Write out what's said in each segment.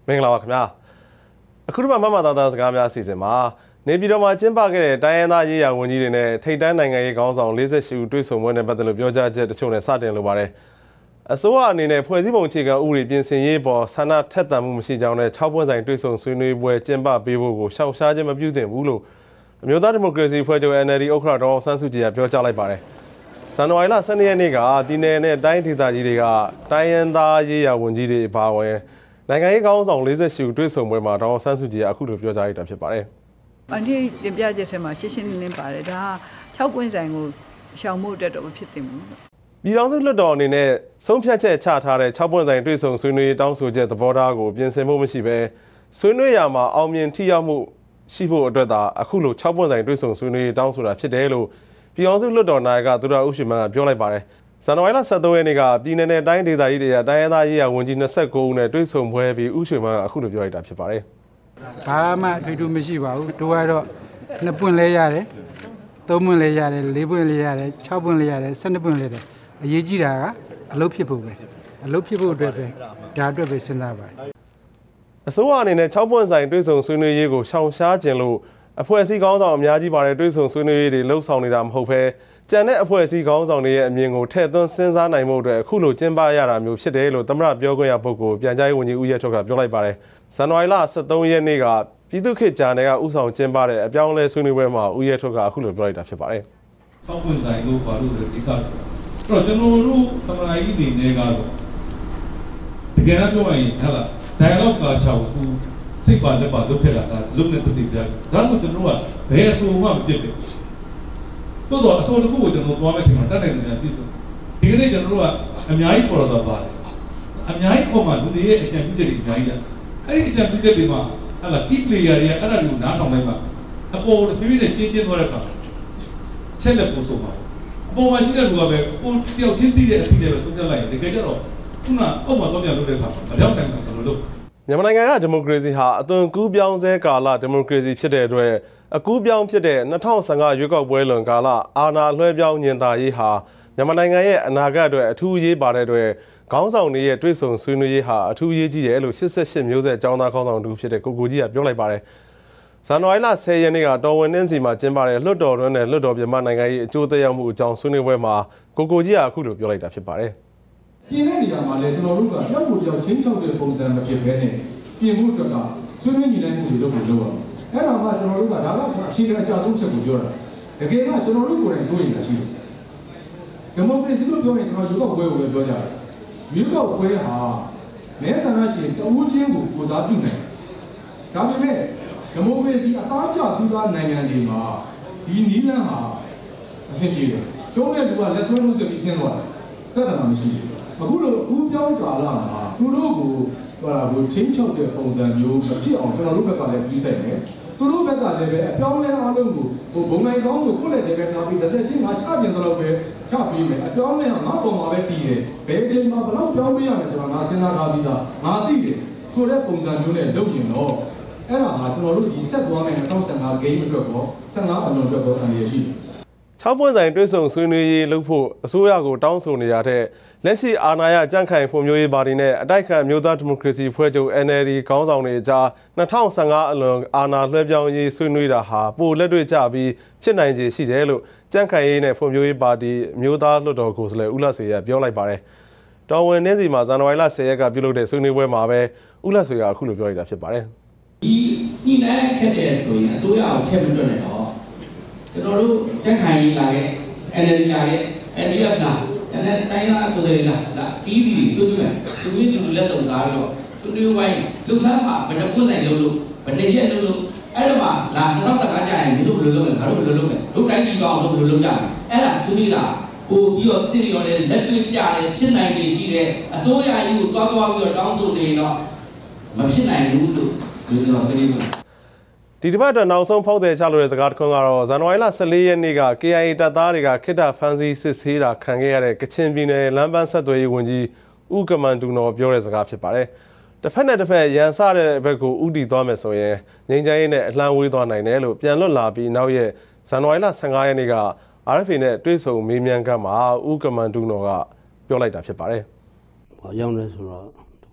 မင်္ဂလာပါခင်ဗျာအခုဒီမှာမမသားသားစကားများအစီအစဉ်မှာနေပြည်တော်မှာကျင်းပခဲ့တဲ့တိုင်းရင်းသားရေးရာဝန်ကြီးတွေနဲ့ထိပ်တန်းနိုင်ငံရေးခေါင်းဆောင်48ဦးတွေ့ဆုံပွဲနဲ့ပတ်သက်လို့ပြောကြားချက်တချို့နဲ့စတင်လိုပါတယ်အစိုးရအနေနဲ့ဖွဲ့စည်းပုံအခြေခံဥပဒေပြင်ဆင်ရေးပေါ်ဆန္ဒထက်သန်မှုမရှိကြောင်းနဲ့6ပွင့်ဆိုင်တွေ့ဆုံဆွေးနွေးပွဲကျင်းပပေးဖို့ကိုရှောင်ရှားခြင်းမပြုသင့်ဘူးလို့အမျိုးသားဒီမိုကရေစီဖွဲ့ချုပ် NLD ဥက္ကဋ္ဌဒေါ်အောင်ဆန်းစုကြည်ကပြောကြားလိုက်ပါတယ်ဇန်နဝါရီလ12ရက်နေ့ကပြည်နယ်နဲ့တိုင်းဒေသကြီးတွေကတိုင်းရင်းသားရေးရာဝန်ကြီးတွေပါဝင်နိုင်ငံရေးခေါင်းဆောင်48ဦးတွေ့ဆုံပွဲမှာဒေါ်အောင်ဆန်းစုကြည်ကအခုလိုပြောကြားလိုက်တာဖြစ်ပါတယ်။အန်တီတင်ပြချက်ထဲမှာရှင်းရှင်းလင်းလင်းပါတယ်ဒါ6ပွင့်ဆိုင်ကိုရှောင်ဖို့အတွက်တော့မဖြစ်သင့်ဘူး။ပြည်ထောင်စုလွှတ်တော်အနေနဲ့ဆုံးဖြတ်ချက်ချထားတဲ့6ပွင့်ဆိုင်တွေ့ဆုံဆွေးနွေးတောင်းဆိုချက်သဘောထားကိုပြင်ဆင်ဖို့မရှိဘဲဆွေးနွေးရမှာအောင်မြင်ထိရောက်မှုရှိဖို့အတွက်သာအခုလို6ပွင့်ဆိုင်တွေ့ဆုံဆွေးနွေးတောင်းဆိုတာဖြစ်တယ်လို့ပြည်ထောင်စုလွှတ်တော်နာယကသူရဦးရွှေမန်းကပြောလိုက်ပါတယ်။ဇန်နဝါရီလ13ရက်နေ့ကပြည်내နဲ့တိုင်းဒေသကြီးတွေကတိုင်းရင်းသားရေးရာဝန်ကြီး29ဦးနဲ့တွေ့ဆုံပွဲပြီးဦးရွှေမန်းကအခုလိုပြောလိုက်တာဖြစ်ပါတယ်။ဘာမှထွေထူးမရှိပါဘူး။တို့ကတော့2ပွင့်လဲရတယ်။3ပွင့်လဲရတယ်4ပွင့်လဲရတယ်6ပွင့်လဲရတယ်12ပွင့်လဲရတယ်။အရေးကြီးတာကအလုပ်ဖြစ်ဖို့ပဲ။အလုပ်ဖြစ်ဖို့အတွက်ပဲဒါအတွက်ပဲစဉ်းစားပါတယ်။အစိုးရအနေနဲ့6ပွင့်ဆိုင်တွေ့ဆုံဆွေးနွေးရေးကိုရှောင်ရှားခြင်းလို့အဖွဲ့အစည်းခေါင်းဆောင်အများကြီးပါတဲ့တွေ့ဆုံဆွေးနွေးရေးတွေလှုပ်ဆောင်နေတာမဟုတ်ဘဲကျန်တဲ့အဖွဲ့အစည်းခေါင်းဆောင်တွေရဲ့အမြင်ကိုထည့်သွင်းစဉ်းစားနိုင်မှုအတွက်အခုလိုကျင်းပရတာမျိုးဖြစ်တယ်လို့သမ္မတပြောခွင့်ရပုဂ္ဂိုလ်ပြန်ကြားရေးဝန်ကြီးဦးရဲထွဋ်ကပြောလိုက်ပါတယ်။ဇန်နဝါရီလ13ရက်နေ့ကပြည်သူ့ခေတ်ဂျာနယ်ကဥဆောင်ကျင်းပတဲ့အပြောင်းအလဲဆွေးနွေးပွဲမှာဦးရဲထွဋ်ကအခုလိုပြောလိုက်တာဖြစ်ပါတယ်။ထောက်ပွင့်ဆိုင်လို့ဘာလို့လဲဒီစားအဲ့တော့ကျွန်တော်တို့သမ္မတကြီးတွေနဲ့ကတော့တကယ်တော့ပြောရင်ဟာလား dialogue ကချောက်သူစိတ်ပါလက်ပါလုပ်ခဲ့တာလုပ်နေတည်ပြတယ်။ဒါမှမဟုတ်ကျွန်တော်ကဘယ်အဆိုမှမပြစ်ဘူး။တိုးတော့အစိုးရကိုကျွန်တော်သွားမဲ့ချိန်မှာတက်နိုင်တယ်ပြည့်စုံဒီကနေ့ကျွန်တော်တို့ကအများကြီးပေါ်တော့ပါတယ်အများကြီးပေါ်မှာလူတွေရဲ့အကြံပြုချက်တွေအများကြီးရတယ်အဲ့ဒီအကြံပြုချက်တွေမှာဟလာ key player တွေအဲ့ဒါတွေကိုနားထောင်လိုက်မှအပေါ်တစ်ပြေးပြေးချင်းသွားတဲ့အခါချက်လက်ပို့ဆိုမှာအပေါ်မှာရှိတဲ့လူကပဲကိုတယောက်ချင်းသိတဲ့အဖြစ်တွေပဲသုံးသပ်လိုက်ရင်တကယ်ကြတော့ခုနအောက်မှာတော့ပြန်လုပ်တဲ့အခါမရောက်နိုင်ဘူးဘယ်လိုလုပ်မြန်မာနိုင်ငံကဒီမိုကရေစီဟာအသွင်ကူးပြောင်းဆဲကာလဒီမိုကရေစီဖြစ်တဲ့အတွက်အကူးပြောင်းဖြစ်တဲ့2015ရွေးကောက်ပွဲလွန်ကာလအာဏာလွှဲပြောင်းညင်သာရေးဟာမြန်မာနိုင်ငံရဲ့အနာဂတ်အတွက်အထူးအရေးပါတဲ့အတွက်ခေါင်းဆောင်တွေရဲ့တွေ့ဆုံဆွေးနွေးရေးဟာအထူးအရေးကြီးတယ်လို့88မျိုးဆက်အကြောင်းသားခေါင်းဆောင်တူဖြစ်တဲ့ကိုကိုကြီးကပြောလိုက်ပါတယ်။ဇန်နဝါရီလ10ရက်နေ့ကတော်ဝင်နှင်းစီမှာကျင်းပတဲ့လွှတ်တော်တွင်းနဲ့လွှတ်တော်ပြင်ပနိုင်ငံရေးအကျိုးသက်ရောက်မှုအကြောင်းဆွေးနွေးပွဲမှာကိုကိုကြီးကအခုလိုပြောလိုက်တာဖြစ်ပါတယ်။ပြင်တဲ့နေရာမှာလည်းကျွန်တော်တို့ကရောက်ကိုရောက်ချင်းချောက်တဲ့ပုံစံမဖြစ်ဘဲနဲ့ပြင်မှုအတွက်ကဆွေးနွေးညီတိုင်းမှုတွေလုပ်ဖို့လုပ်ရအောင်။အဲ့ဒါမှကျွန်တော်တို့ကဒါကအခြေခံအကျဆုံးချက်ကိုပြောတာတကယ်ကကျွန်တော်တို့ကိုယ်တိုင်စိုးရိမ်တာရှိတယ်ဒီမိုကရေစီလို့ပြောရင်ကျွန်တော်ရွေးကောက်ပွဲကိုပဲပြောကြတယ်ရွေးကောက်ပွဲဟာမဲဆန္ဒရှင်တဦးချင်းကိုကိုစားပြုနိုင်ဒါပေမဲ့ဒီမိုကရေစီအသားကျပြီးသားနိုင်ငံတွေမှာဒီနည်းလမ်းဟာအဆင်ပြေတယ်ကျုံးတဲ့လူကလက်ဆွဲလို့ဆိုပြီးဆင်းသွားတယ်သက်သာမရှိဘူးအခုလိုအခုပြောင်းကာလမှာသူတို့ကိုချင်းချောက်တဲ့ပုံစံမျိုးမဖြစ်အောင်ကျွန်တော်တို့ဘက်ကလည်းပြီးဆိုင်တယ်သူတို့ဘက်ကလည်းပဲအပြောင်းလဲအားလုံးကိုဘုံနိုင်ကောင်းကိုကိုယ့်လက်တည်းပဲထားပြီးတစ်ချင်းငါချပြင်တော့ပဲချပြီးမယ်အပြောင်းလဲကငါပုံမှာပဲတည်တယ်ဘယ်အချိန်မှာဘယ်တော့ပြောင်းပေးရမယ်ဆိုတာငါစဉ်းစားထားပြီးသားငါသိတယ်ဆိုတဲ့ပုံစံမျိုးနဲ့လုပ်ရင်တော့အဲ့ဒါဟာကျွန်တော်တို့ဒီဆက်သွားမယ်2015 game အတွက်ပေါ့15အလုံးအတွက်ပေါ့အန်ရရှိတယ် 6ပွင့်ဆိုင်တွေ့ဆုံဆွေးနွေးရေးလုပ်ဖို့အစိုးရကိုတောင်းဆိုနေရတဲ့လက်ရှိအာဏာရကြန့်ခိုင်ဖွံ့ဖြိုးရေးပါတီနဲ့အတိုက်အခံမျိုးသားဒီမိုကရေစီဖွဲ့ချုပ် NLD ခေါင်းဆောင်တွေကြား2015အလွန်အာဏာလွှဲပြောင်းရေးဆွေးနွေးတာဟာပိုလက်တွေ့ကျပြီးဖြစ်နိုင်ခြေရှိတယ်လို့ကြန့်ခိုင်ရေးနဲ့ဖွံ့ဖြိုးရေးပါတီမျိုးသားလွှတ်တော်ကိုယ်စားလှယ်ဦးလှဆွေကပြောလိုက်ပါတယ်။တော်ဝင်နှင်းစီမှာဇန်နဝါရီလ10ရက်ကပြုလုပ်တဲ့ဆွေးနွေးပွဲမှာပဲဦးလှဆွေကအခုလိုပြောလိုက်တာဖြစ်ပါတယ်။ဒီညှိနှိုင်းခက်တဲ့ဆိုရင်အစိုးရကိုထည့်မတွက်နဲ့တော့ကျွန်တော်တို့ကြန့်ခိုင်ရေးလာတဲ့ NLD လာတဲ့ NDF လာတဲ့တိုင်းသားကိုယ်တွေလာစီးစီဆွေးနွေးမယ်သူတို့တူလက်ဆောင်စားတော့ဆွေးနွေးဝိုင်းလှုပ်ရှားမှာဘယ်နှပွင့်နိုင်လို့ဘယ်နှစ်ရက်လို့အဲ့တော့မှလာ2015ကြာရင်မင်းတို့ဘယ်လိုလုပ်မလဲငါတို့ဘယ်လိုလုပ်မလဲတို့တိုင်းပြည်ကောင်တို့ဘယ်လိုလုပ်ကြလဲအဲ့ဒါဆွေးနွေးတာပို့ပြီးတော့တည်ရော်တဲ့လက်တွေ့ကြတယ်ဖြစ်နိုင်နေရှိတဲ့အစိုးရကြီးကိုတွားပြီးတော့တောင်းဆိုနေတော့မဖြစ်နိုင်ဘူးလို့ကျွန်တော်ဆွေးနွေးမှာဒီတစ်ပတ်အတွက်နောက်ဆုံးဖောက်တယ်ချလို့တဲ့စကားတစ်ခုကတော့ဇန်နဝါရီလ14ရက်နေ့က KIA တပ်သားတွေကခိတ္တဖမ်းဆီးစစ်ဆေးတာခံခဲ့ရတဲ့ကချင်ပြည်နယ်လမ်းပန်းဆက်သွယ်ရေးဝန်ကြီးဦးကမန်တူနော်ပြောတဲ့စကားဖြစ်ပါတယ်။တစ်ဖက်နဲ့တစ်ဖက်ရန်စတဲ့ဘက်ကိုဥတီသွားမယ်ဆိုရင်ငြိမ်းချမ်းရေးနဲ့အလှမ်းဝေးသွားနိုင်တယ်လို့ပြန်လွတ်လာပြီးနောက်ရက်ဇန်နဝါရီလ15ရက်နေ့က RFA နဲ့တွေ့ဆုံမေးမြန်းခန်းမှာဦးကမန်တူနော်ကပြောလိုက်တာဖြစ်ပါတယ်။ဘာကြောင့်လဲဆိုတော့တစ်ဖ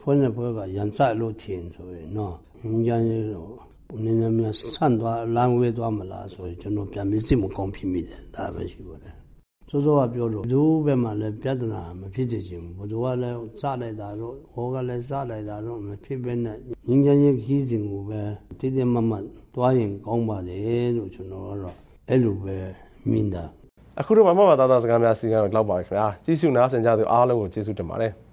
ဖွဲ့နဲ့ဖွဲ့ကရန်စိုက်လို့ထင်ဆိုရင်နော်ငင်းကြရေးတော့နည်းနည်းများဆန့်သွားလမ်းဝဲသွားမလားဆိုရင်ကျွန်တော်ပြန်ပြီးစိတ်မကောင်းဖြစ်မိတယ်ဒါပဲရှိပါတယ်စောစောကပြောလို့ဘယ်သူဘက်မှလည်းပြဿနာမဖြစ်စေချင်ဘူးဘယ်သူကလည်းစလိုက်တာတော့ဟောကလည်းစလိုက်တာတော့မဖြစ်ဘဲနဲ့ငင်းကြရေးခီးစဉ်ကိုပဲတည်တည်မတ်မတ်သွားရင်ကောင်းပါတယ်လို့ကျွန်တော်ကတော့အဲ့လိုပဲမြင်တာအခုတော့မမသားသားစကားများစီကံတော့လောက်ပါခင်ဗျာကြည့်ရှုနားဆင်ကြသူအားလုံးကိုကျေးဇူးတင်ပါတယ်